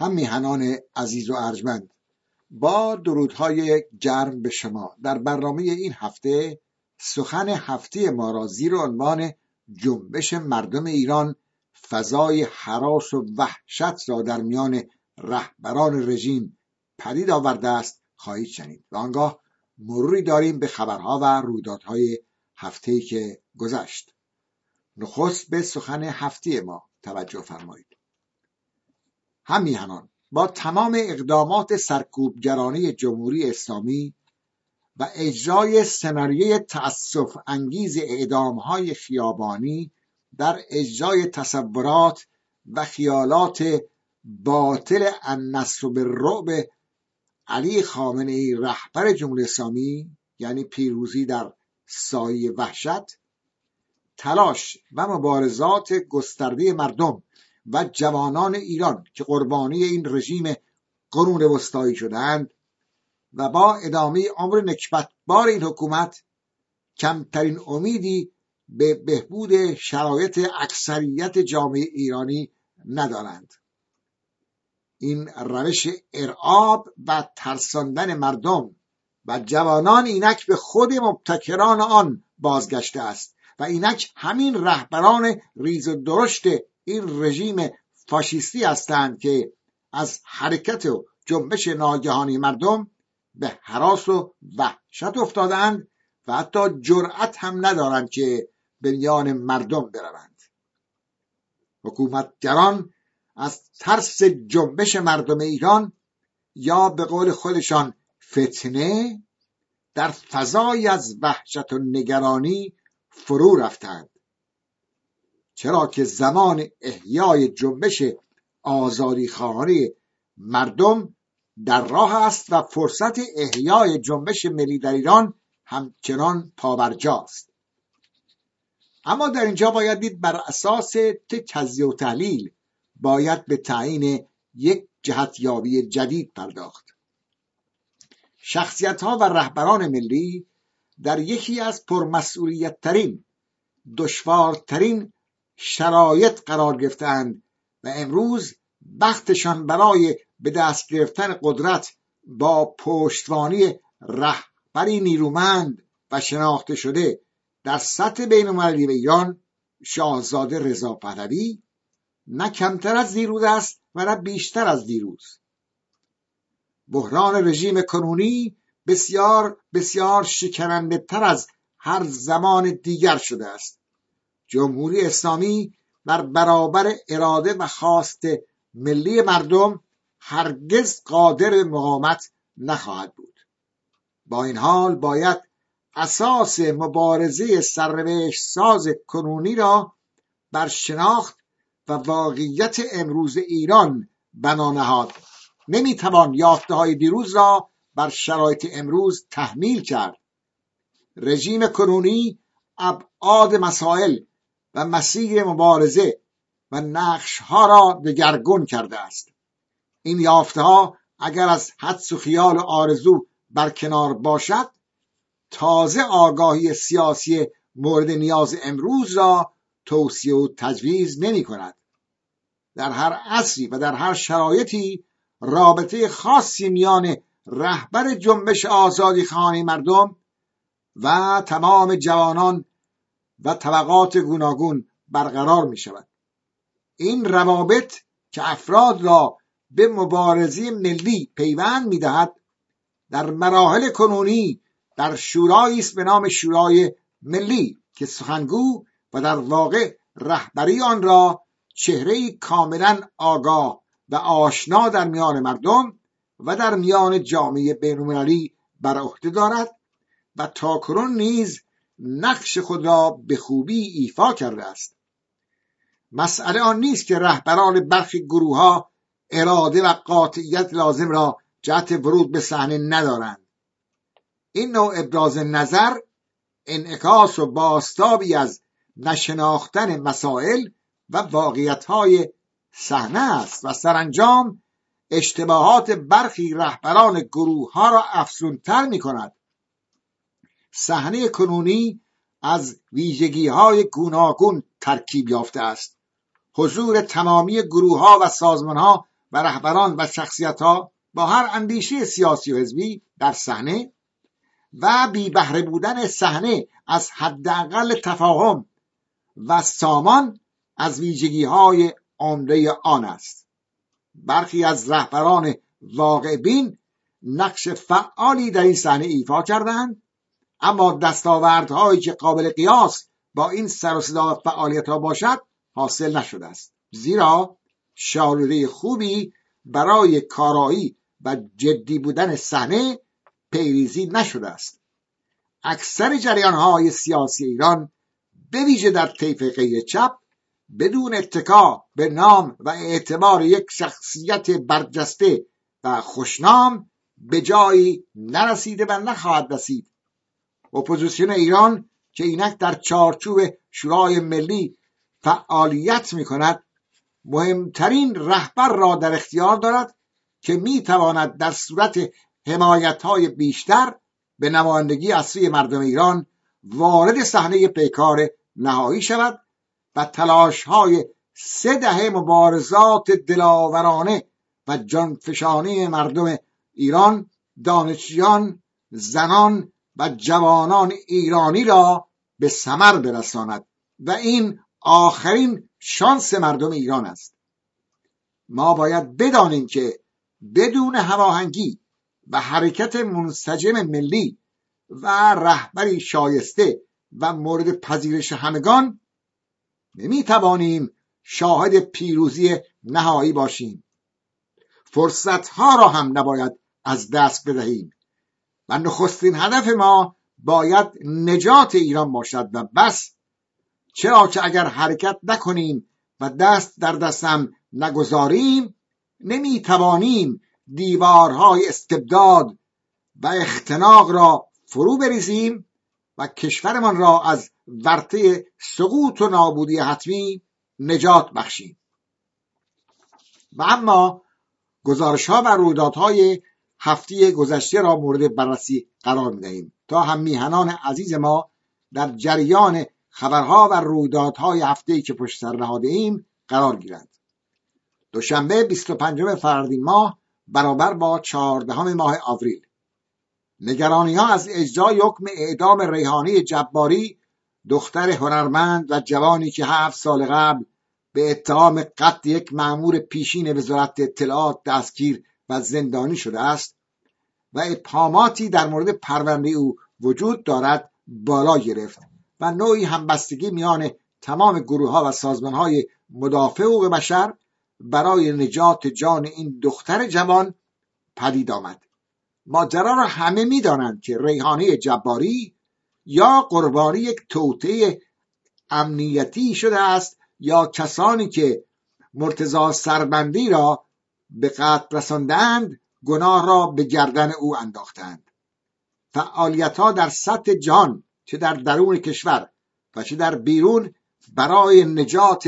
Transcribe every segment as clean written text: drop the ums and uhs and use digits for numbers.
هم میهنان عزیز و ارجمند، با درودهای گرم به شما. در برنامه این هفته سخن هفته ما را زیر عنوان جنبش مردم ایران فضای هراس و وحشت را در میان رهبران رژیم پدید آورده است خواهید شنید و آنگاه مروری داریم به خبرها و رویدادهای هفته‌ای که گذشت. نخست به سخن هفته ما توجه فرمایید. هم میهنان، با تمام اقدامات سرکوبگرانه جمهوری اسلامی و اجرای سناریوی تأسف انگیز اعدامهای خیابانی در اجرای تصورات و خیالات باطل النصر بالرعب علی خامنه‌ای رهبر جمهوری اسلامی، یعنی پیروزی در سایه وحشت، تلاش و مبارزات گسترده مردم و جوانان ایران که قربانی این رژیم قرون وسطایی شدند و با ادامه عمر نکبتبار این حکومت کمترین امیدی به بهبود شرایط اکثریت جامعه ایرانی ندارند. این روش ارعاب و ترساندن مردم و جوانان اینک به خود مبتکران آن بازگشته است و اینک همین رهبران ریز و درشت این رژیم فاشیستی هستند که از حرکت و جنبش ناگهانی مردم به هراس و وحشت افتادند و حتی جرأت هم ندارند که به میان مردم بروند. حکومتگران از ترس جنبش مردم ایران، یا به قول خودشان فتنه، در فضای از وحشت و نگرانی فرو رفتند، چرا که زمان احیای جنبش آزادیخواهانه مردم در راه است و فرصت احیای جنبش ملی در ایران همچنان پابرجاست. اما در اینجا باید دید بر اساس تجزیه و تحلیل باید به تعیین یک جهتیابی جدید پرداخت. شخصیت‌ها و رهبران ملی در یکی از پرمسئولیت‌ترین، دشوارترین شرایط قرار گرفتند و امروز بختشان برای به دست گرفتن قدرت با پشتوانی رهبری نیرومند و شناخته شده در سطح بین‌المللی ایران، شاهزاده رضا پهلوی، نه کمتر از دیروز است و نه بیشتر از دیروز. بحران رژیم کنونی بسیار بسیار شکننده تر از هر زمان دیگر شده است. جمهوری اسلامی بر برابر اراده و خواست ملی مردم هرگز قادر مقاومت نخواهد بود. با این حال باید اساس مبارزه سرنوشت ساز کنونی را بر شناخت و واقعیت امروز ایران بنا نهاد. نمیتوان یافته‌های دیروز را بر شرایط امروز تحمیل کرد. رژیم کنونی ابعاد مسائل و مسیر مبارزه و نقش‌ها را دگرگون کرده است. این یافته‌ها اگر از حدس و خیال و آرزو برکنار باشد، تازه آگاهی سیاسی مورد نیاز امروز را توصیه و تجویز نمی کند. در هر عصری و در هر شرایطی رابطه خاصی میان رهبر جنبش آزادیخواهان مردم و تمام جوانان و طبقات گوناگون برقرار می شود. این روابط که افراد را به مبارزه ملی پیوند می دهد، در مراحل کنونی در شورایی است به نام شورای ملی که سخنگو و در واقع رهبری آن را چهره‌ای کاملا آگاه و آشنا در میان مردم و در میان جامعه بین‌المللی بر عهده دارد و تاکنون نیز نقش خود را به خوبی ایفا کرده است. مسئله آن نیست که رهبران برخی گروه‌ها اراده و قاطعیت لازم را جهت ورود به صحنه ندارند. این نوع ابراز نظر انعکاس و بازتابی از نشناختن مسائل و واقعیت‌های صحنه است و سرانجام اشتباهات برخی رهبران گروه‌ها را افزونتر می‌کند. صحنه کنونی از ویژگی‌های گوناگون ترکیب یافته است. حضور تمامی گروه‌ها و سازمان‌ها و رهبران و شخصیت‌ها با هر اندیشه سیاسی و حزبی در صحنه و بی بهره بودن صحنه از حداقل تفاهم و سامان از ویژگی‌های عمده آن است. برخی از رهبران واقع بین نقش فعالی در این صحنه ایفا کردند، اما دستاوردهایی که قابل قیاس با این سر و صدا و فعالیت‌ها باشد حاصل نشده است، زیرا شالوده خوبی برای کارایی و جدی بودن صحنه پیریزی نشده است. اکثر جریان‌های سیاسی ایران به ویژه در طیف غیر چپ بدون اتکا به نام و اعتبار یک شخصیت برجسته و خوشنام به جایی نرسیده و نخواهد رسید. اپوزیسیون ایران که اینک در چارچوب شورای ملی فعالیت می کند مهمترین رهبر را در اختیار دارد که می تواند در صورت حمایت‌های بیشتر به نمایندگی از سوی مردم ایران وارد صحنه پیکار نهایی شود و تلاش‌های 3 دهه مبارزات دلاورانه و جانفشانی مردم ایران، دانشجویان، زنان و جوانان ایرانی را به ثمر برساند و این آخرین شانس مردم ایران است. ما باید بدانیم که بدون هماهنگی و حرکت منسجم ملی و رهبری شایسته و مورد پذیرش همگان نمیتوانیم شاهد پیروزی نهایی باشیم. فرصتها را هم نباید از دست بدهیم و نخستین هدف ما باید نجات ایران باشد و بس، چرا که اگر حرکت نکنیم و دست در دستم نگذاریم نمیتوانیم دیوارهای استبداد و اختناق را فرو بریزیم و کشورمان را از ورطه سقوط و نابودی حتمی نجات بخشیم. و اما گزارش‌ها و رویدادهای هفته گذشته را مورد بررسی قرار می‌دهیم تا هم میهنان عزیز ما در جریان خبرها و رویدادهای هفته‌ای که پشت سر نهاده‌ایم قرار گیرند. دوشنبه 25 فروردین ماه برابر با 14 ماه آوریل، نگرانی‌ها از اجرای حکم اعدام ریحانه جباری، دختر هنرمند و جوانی که 7 سال قبل به اتهام قتل یک مأمور پیشین وزارت اطلاعات دستگیر و زندانی شده است و ابهاماتی در مورد پرونده او وجود دارد بالا گرفت و نوعی همبستگی میان تمام گروه‌ها و سازمان‌های مدافع حقوق بشر برای نجات جان این دختر جوان پدید آمد. ماجرا را همه می‌دانند که ریحانه جباری یا قربانی یک توطئه امنیتی شده است یا کسانی که مرتضی سربندی را به قتل رساندند گناه را به گردن او انداختند. فعالیت‌ها در سطح جهان، چه در درون کشور و چه در بیرون، برای نجات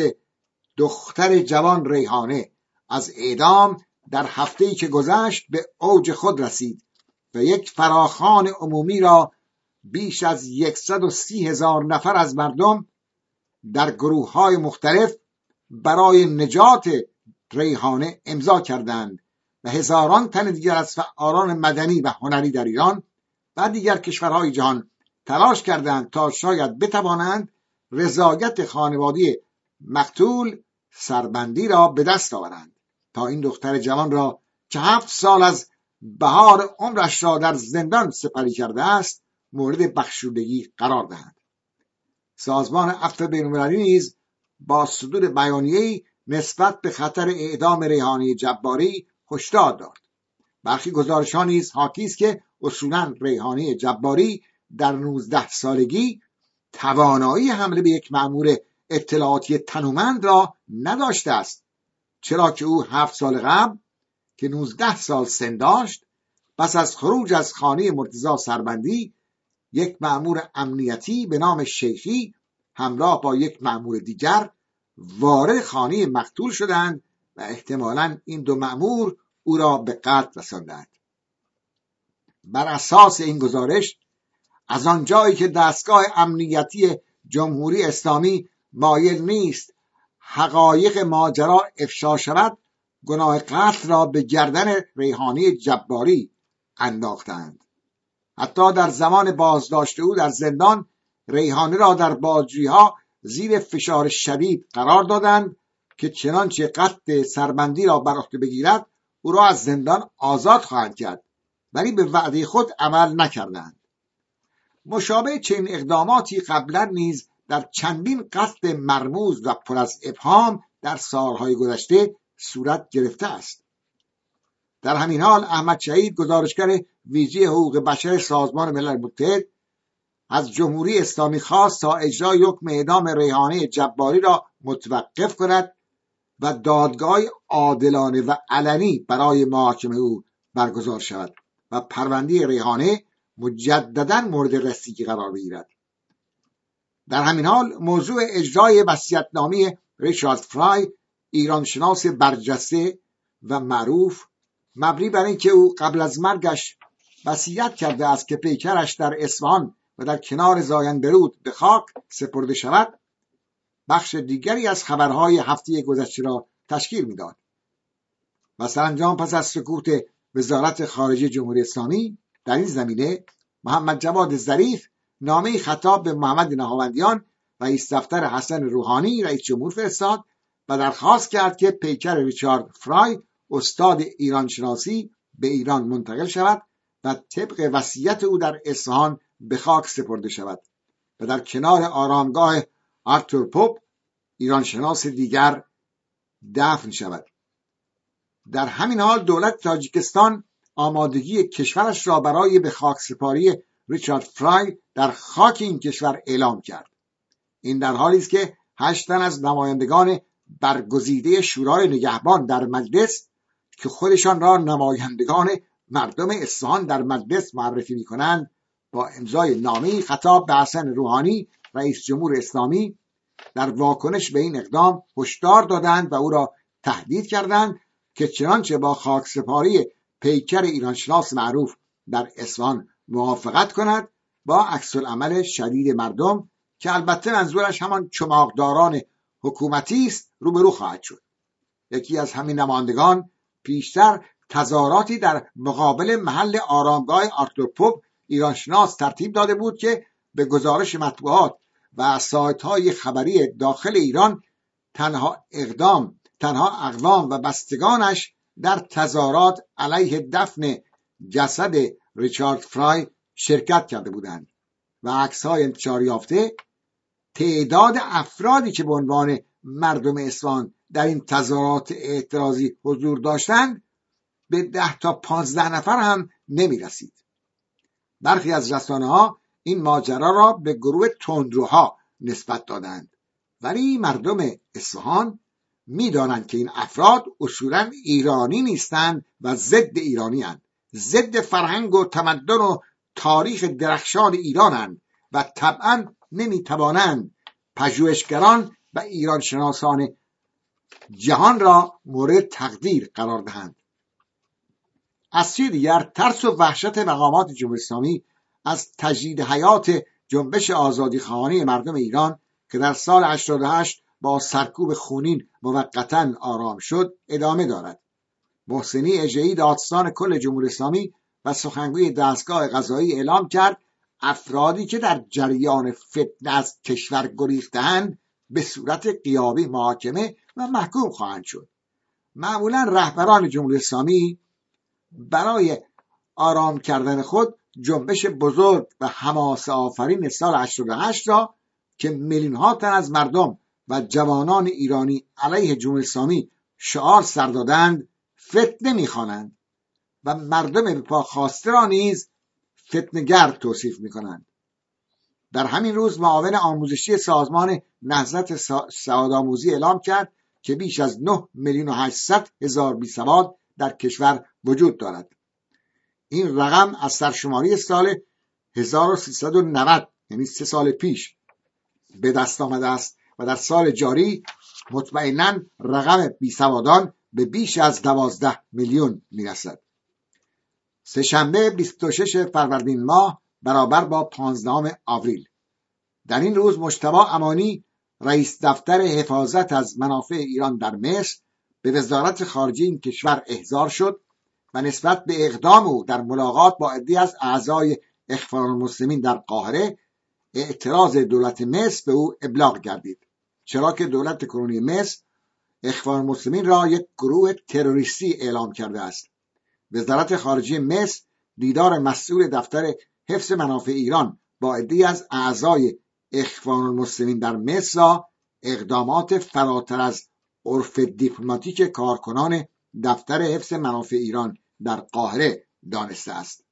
دختر جوان ریحانه از اعدام در هفته‌ای که گذشت به اوج خود رسید و یک فراخوان عمومی را بیش از 130,000 نفر از مردم در گروه‌های مختلف برای نجات ریحانه امضا کردند و هزاران تن دیگر از فعالان مدنی و هنری در ایران و دیگر کشورهای جهان تلاش کردند تا شاید بتوانند رضایت خانواده مقتول سربندی را به دست آورند تا این دختر جوان را که 7 سال از بهار عمرش را در زندان سپری کرده است مورد بخشودگی قرار دهند. سازمان عفو بین‌المللی نیز با صدور بیانیه‌ای نسبت به خطر اعدام ریحانه جباری هشدار داد. برخی گزارش‌ها نیز حاکی است که اصولاً ریحانه جباری در 19 سالگی توانایی حمله به یک مأمور اطلاعاتی تنومند را نداشته است، چرا که او 7 سال قبل که 19 سال سن داشت پس از خروج از خانه مرتضی سربندی یک مأمور امنیتی به نام شیخی همراه با یک مأمور دیگر وارد خانه مقتول شدند و احتمالاً این 2 مأمور او را به قتل رساندند. بر اساس این گزارش از آنجایی که دستگاه امنیتی جمهوری اسلامی مایل نیست حقایق ماجرا افشا شود، گناه قتل را به گردن ریحانه جباری انداختند. حتی در زمان بازداشت او در زندان ریحانه را در بازجویی‌ها زیر فشار شدید قرار دادند که چنانچه قصد سربندی را بر عهده بگیرد او را از زندان آزاد خواهند کرد، ولی به وعده خود عمل نکردند. مشابه چنین اقداماتی قبلا نیز در چندین قتل مرموز و پر از ابهام در سالهای گذشته صورت گرفته است. در همین حال احمد شهید، گزارشگر ویژه حقوق بشر سازمان ملل متحد، از جمهوری اسلامی خواست تا اجرای حکم اعدام ریحانه جباری را متوقف کند و دادگاه عادلانه و علنی برای محاکمه او برگزار شود و پرونده ریحانه مجددا مورد رسیدگی قرار بگیرد. در همین حال موضوع اجرای وصیت‌نامه ریچارد فرای، ایرانشناس برجسته و معروف، مبنی بر اینکه او قبل از مرگش وصیت کرده است که پیکرش در اصفهان و در کنار زاینده-رود به خاک سپرده شود، بخش دیگری از خبرهای هفته گذشته را تشکیل میداد. و سرانجام پس از سکوت وزارت خارجه جمهوری اسلامی در این زمینه، محمد جواد ظریف نامه خطاب به محمد نهاوندیان، رئیس دفتر حسن روحانی رئیس جمهور فرستاد و درخواست کرد که پیکر ریچارد فرای، استاد ایرانشناسی، به ایران منتقل شود و طبق وصیت او در اصفهان به خاک سپرده شود و در کنار آرامگاه آرتور پوپ، ایرانشناس دیگر، دفن شود. در همین حال دولت تاجیکستان آمادگی کشورش را برای به خاک سپاری ریچارد فرای در خاک این کشور اعلام کرد. این در حالی است که 8 تن از نمایندگان برگزیده شورای نگهبان در مجلس که خودشان را نمایندگان مردم اصفهان در مجلس معرفی می‌کنند، با امضای نامه‌ای خطاب به حسن روحانی رئیس جمهور اسلامی در واکنش به این اقدام هشدار دادند و او را تهدید کردند که چنانچه با خاکسپاری پیکر ایرانشناس معروف در اصفهان موافقت کند، با عکس‌العمل شدید مردم که البته منظورش همان چماقداران حکومتی است روبرو خواهد شد. یکی از همین نمایندگان پیشتر تظاهراتی در مقابل محل آرامگاه آرتور پوپ ایرانشناس ترتیب داده بود که به گزارش مطبوعات و سایت‌های خبری داخل ایران تنها اقوام و بستگانش در تظاهرات علیه دفن جسد ریچارد فرای شرکت کرده بودند و عکس‌های انتشار یافته تعداد افرادی که به عنوان مردم اصفهان در این تظاهرات اعتراضی حضور داشتند به 10 تا 15 نفر هم نمی رسید. برخی از رسانه‌ها این ماجرا را به گروه تندروها نسبت دادند، ولی مردم اصفهان می‌دانند که این افراد اصولاً ایرانی نیستند و ضد ایرانی‌اند، ضد فرهنگ و تمدن و تاریخ درخشان ایرانند و طبعاً نمی‌توانند پژوهشگران و ایرانشناسان جهان را مورد تقدیر قرار دهند. از سوی دیگر ترس و وحشت مقامات جمهوری اسلامی از تجدید حیات جنبش آزادیخواهانه مردم ایران که در سال 88 با سرکوب خونین موقتاً آرام شد ادامه دارد. محسنی اژه‌ای، دادستان کل جمهوری اسلامی و سخنگوی دستگاه قضایی اعلام کرد افرادی که در جریان فتنه از کشور گریخته‌اند به صورت غیابی محاکمه و محکوم خواهند شد. معمولاً رهبران جمهوری اسلامی برای آرام کردن خود جنبش بزرگ و حماسه آفرین سال 88 را که میلیون‌ها تن از مردم و جوانان ایرانی علیه جمهوری اسلامی شعار سر دادند فتنه می‌خوانند و مردم به پا خاسته را نیز فتنه‌گر توصیف می‌کنند. در همین روز معاون آموزشی سازمان نهضت سوادآموزی اعلام کرد که بیش از 9,800,000 بیسواد در کشور وجود دارد. این رقم از سرشماری سال 1390 یعنی 3 سال پیش به دست آمده است و در سال جاری مطمئناً رقم بیسوادان به بیش از 12 میلیون میرسد. سه‌شنبه 26 فروردین ماه برابر با 15 آوریل. در این روز مجتبی امانی رئیس دفتر حفاظت از منافع ایران در مصر به وزارت خارجه این کشور احضار شد و نسبت به اقدام او در ملاقات با عده‌ای از اعضای اخوان المسلمین در قاهره اعتراض دولت مصر به او ابلاغ گردید، چرا که دولت کنونی مصر اخوان المسلمین را یک گروه تروریستی اعلام کرده است. وزارت خارجه مصر دیدار مسئول دفتر حفظ منافع ایران با عده‌ای از اعضای اخوان المسلمین در مصر را اقدامات فراتر از عرف دیپلماتیک کارکنان دفتر حفظ منافع ایران در قاهره دانسته است.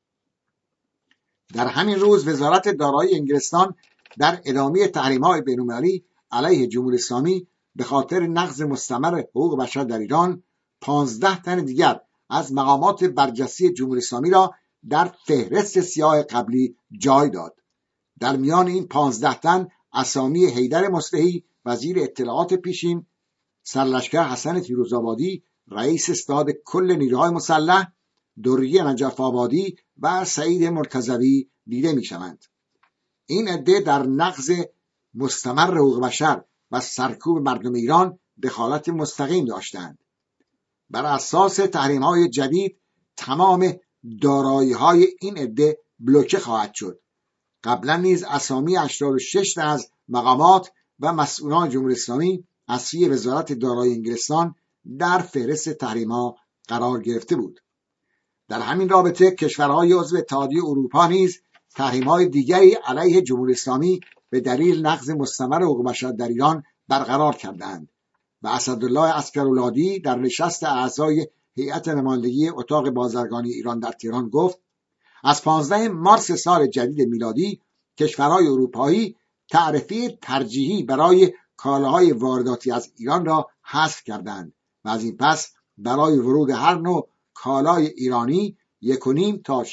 در همین روز وزارت دارایی انگلستان در ادامه تحریم‌های بین‌المللی علیه جمهوری اسلامی به خاطر نقض مستمر حقوق بشر در ایران 15 تن دیگر از مقامات برجسته جمهوری اسلامی را در فهرست سیاه قبلی جای داد. در میان این 15 تن اسامی حیدر مصلحی وزیر اطلاعات پیشین، سرلشکر حسن فیروزآبادی رئیس استاد کل نیروهای مسلح، دریه نجف آبادی و سعید مرتضوی دیده می‌شوند. این عده در نقض مستمر حقوق بشر و سرکوب مردم ایران دخالت مستقیم داشتند. بر اساس تحریم‌های جدید تمام دارایی‌های این عده بلوکه خواهد شد. قبلا نیز اسامی 86 تن از مقامات و مسئولان جمهوری اسلامی از سوی وزارت دارایی انگلستان در فهرست تحریم‌ها قرار گرفته بود. در همین رابطه کشورهای عضو اتحادیه اروپا نیز تحریم‌های دیگری علیه جمهوری اسلامی به دلیل نقض مستمر حقوق بشر در ایران برقرار کردند و اسدالله عسکرالعادی در نشست اعضای هیئت نمایندگی اتاق بازرگانی ایران در تهران گفت از 15 مارس سال جدید میلادی کشورهای اروپایی تعرفه ترجیحی برای کالاهای وارداتی از ایران را حذف کردند و از این پس برای ورود هر نوع کالای ایرانی 1.5 تا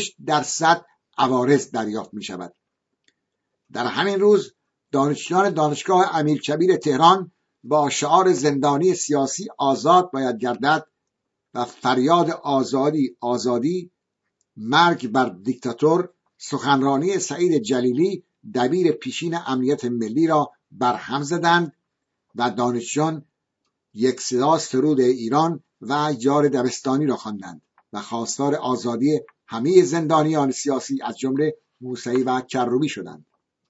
6% عوارض دریافت می شود. در همین روز دانشجویان دانشگاه امیرکبیر تهران با شعار زندانی سیاسی آزاد باید گردد و فریاد آزادی آزادی، مرگ بر دیکتاتور، سخنرانی سعید جلیلی دبیر پیشین امنیت ملی را برهم زدند و دانشجویان یک صدا سرود ایران و یار دبستانی را خواندند و خواستار آزادی همه زندانیان سیاسی از جمله موسوی و کروبی شدند.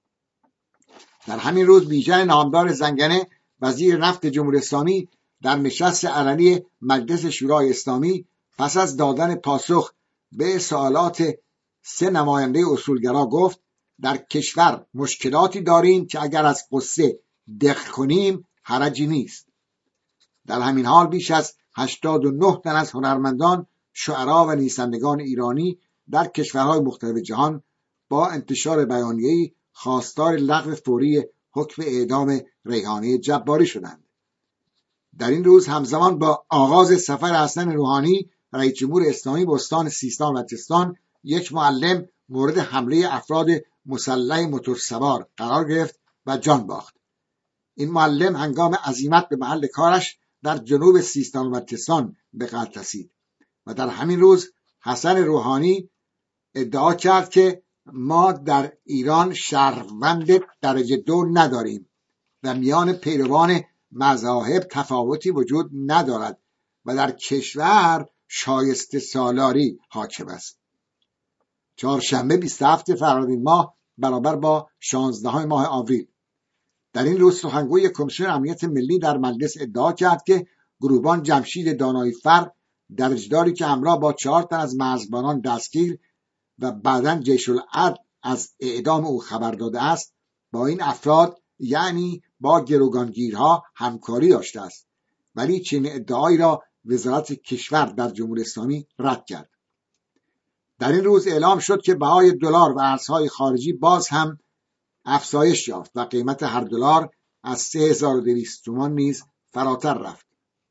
در همین روز بیژن نامدار زنگنه وزیر نفت جمهوری اسلامی در نشست علنی مجلس شورای اسلامی پس از دادن پاسخ به سوالات 3 نماینده اصولگرا گفت در کشور مشکلاتی داریم که اگر از قصه دق کنیم حرجی نیست. در همین حال بیش از 89 تن از هنرمندان، شعرا و نویسندگان ایرانی در کشورهای مختلف جهان با انتشار بیانیه‌ای خواستار لغو فوری حکم اعدام ریحانه جباری شدند. در این روز همزمان با آغاز سفر حسن روحانی رئیس جمهور اسلامی به استان سیستان و بلوچستان یک معلم مورد حمله افراد مسلح موتورسوار قرار گرفت و جان باخت. این معلم هنگام عزیمت به محل کارش در جنوب سیستان و بلوچستان به قتل رسید و در همین روز حسن روحانی ادعا کرد که ما در ایران شهروند درجه 2 نداریم و میان پیروان مذاهب تفاوتی وجود ندارد و در کشور شایسته سالاری حاکم است. چهارشنبه 27 فروردین ماه برابر با 16 ماه آوریل در این روز سخنگوی کمیسیون امنیت ملی در مجلس ادعا کرد که گروهبان جمشید دانایی‌فر درجداری که همراه با 4 تن از مرزبانان دستگیر و بعداً جیش العدل از اعدام او خبر داده است با این افراد یعنی با گروگانگیرها همکاری داشته است، ولی چنین ادعایی را وزارت کشور در جمهوری اسلامی رد کرد. در این روز اعلام شد که بهای دلار و ارزهای خارجی باز هم افزایش یافت و قیمت هر دلار از 3200 تومان نیز فراتر رفت.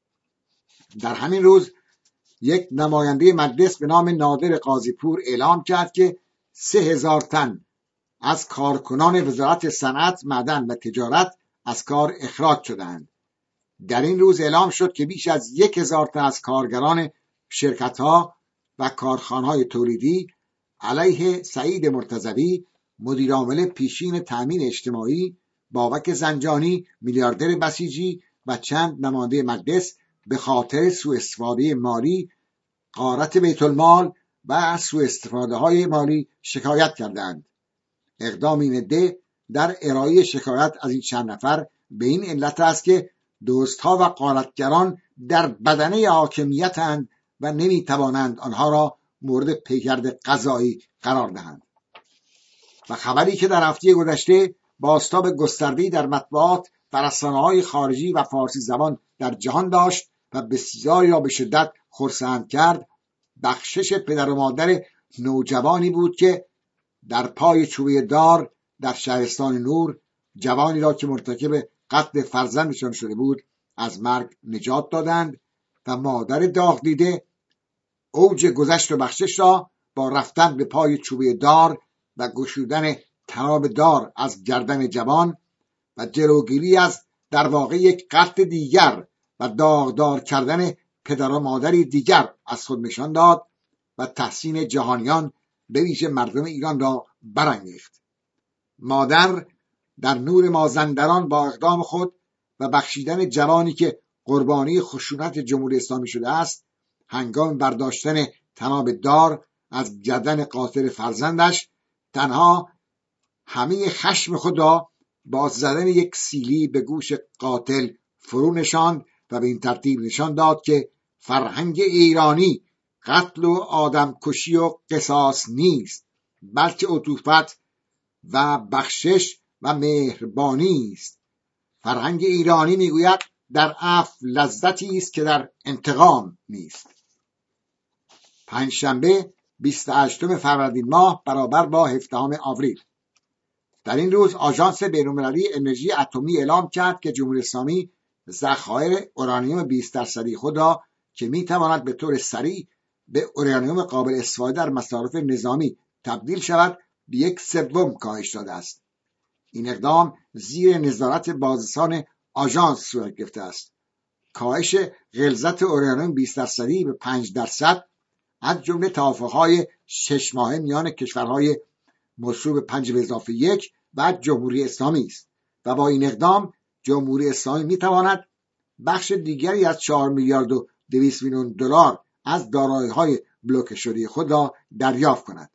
در همین روز یک نماینده مجلس به نام نادر قاضی‌پور اعلام کرد که 3000 تن از کارکنان وزارت صنعت، معدن و تجارت از کار اخراج شدند. در این روز اعلام شد که بیش از 1000 تن از کارگران شرکت‌ها و کارخانه‌های تولیدی علیه سعید مرتضوی، مدیرعامل پیشین تأمین اجتماعی، بابک زنجانی، میلیاردر بسیجی و چند نماینده مجلس به خاطر سوء استفاده مالی غارت بیت المال و سوء استفاده های مالی شکایت کردند. اقدام این عده در ارائه شکایت از این چند نفر به این علت است که دزدها و غارتگران در بدنه حاکمیت‌اند و نمیتوانند آنها را مورد پیگرد قضایی قرار دهند. و خبری که در هفته گذشته بازتاب گسترده‌ای در مطبوعات و رسانه‌های خارجی و فارسی زبان در جهان داشت و بسیاری را به شدت خرسند کرد، بخشش پدر و مادر نوجوانی بود که در پای چوبه دار در شهرستان نور جوانی را که مرتکب قتل فرزندشان شده بود از مرگ نجات دادند و مادر داغ دیده اوج گذشت و بخشش را با رفتن به پای چوبه دار و گشودن تناب دار از گردن جوان و جلوگیری از در واقع یک قتل دیگر و داغدار کردن پدر و مادری دیگر از خود نشان داد و تحسین جهانیان به ویژه مردم ایران را برانگیخت. مادر در نور مازندران با اقدام خود و بخشیدن جوانی که قربانی خشونت جمهوری اسلامی شده است، هنگام برداشتن تناب دار از گردن قاتل فرزندش تنها همه خشم خود را با زدن یک سیلی به گوش قاتل فرو نشاند و به این ترتیب نشان داد که فرهنگ ایرانی قتل و آدمکشی و قصاص نیست، بلکه عطوفت و بخشش و مهربانی است. فرهنگ ایرانی میگوید در عفو لذتی است که در انتقام نیست. پنجشنبه 28 فروردین ماه برابر با 17 آوریل. در این روز آژانس بین‌المللی انرژی اتمی اعلام کرد که جمهوری اسلامی ذخایر اورانیوم 20% خود را که میتواند به طور سریع به اورانیوم قابل استفاده در مصارف نظامی تبدیل شود به 1/3 کاهش داده است. این اقدام زیر نظارت بازرسان آژانس صورت گرفته است. کاهش غلظت اورانیوم 20% به 5% از جمله توافق‌های 6 ماهه میان کشورهای مصوب 5+1 و جمهوری اسلامی است و با این اقدام جمهوری اسلامی میتواند بخش دیگری از 4 میلیارد و 200 میلیون دلار از دارایی‌های بلوکه شده خود را دریافت کند.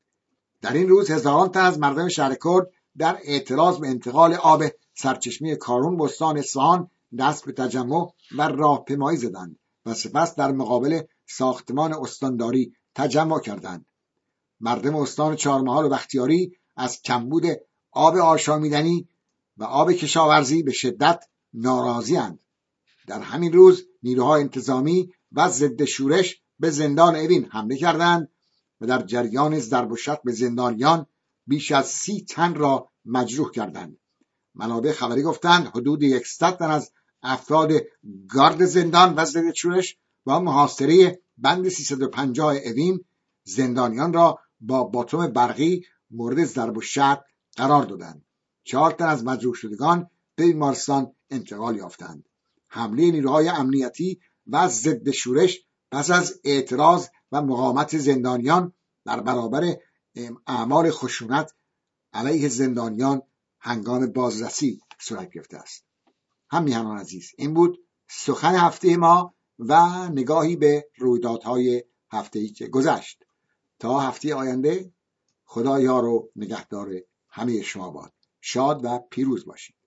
در این روز هزاران تن از مردم شهر کرد در اعتراض به انتقال آب سرچشمه کارون به استان اصفهان دست به تجمع و راهپیمایی زدند و سپس در مقابل ساختمان استانداری تجمع کردند. مردم استان چهارمحال و بختیاری از کمبود آب آشامیدنی و آب کشاورزی به شدت ناراضی‌اند. در همین روز نیروهای انتظامی و ضد شورش به زندان اوین حمله کردند و در جریان ضرب و شتم به زندانیان بیش از 30 تن را مجروح کردند. منابع خبری گفتند حدود 100 تن از افراد گارد زندان و ضد شورش و محاصره بند 350 اوین زندانیان را با باتوم برقی مورد ضرب و شتم قرار دادند. 4 تن از مجروح شدگان به بیمارستان انتقال یافتند. حمله نیروهای امنیتی و ضد شورش پس از اعتراض و مقاومت زندانیان در برابر اعمال خشونت علیه زندانیان هنگام بازرسی صورت گرفته است. همیهنان عزیز، این بود سخن هفته ما و نگاهی به رویدادهای هفته‌ای که گذشت. تا هفته آینده خدا یار و نگهدار همه شما باد. شاد و پیروز باشید.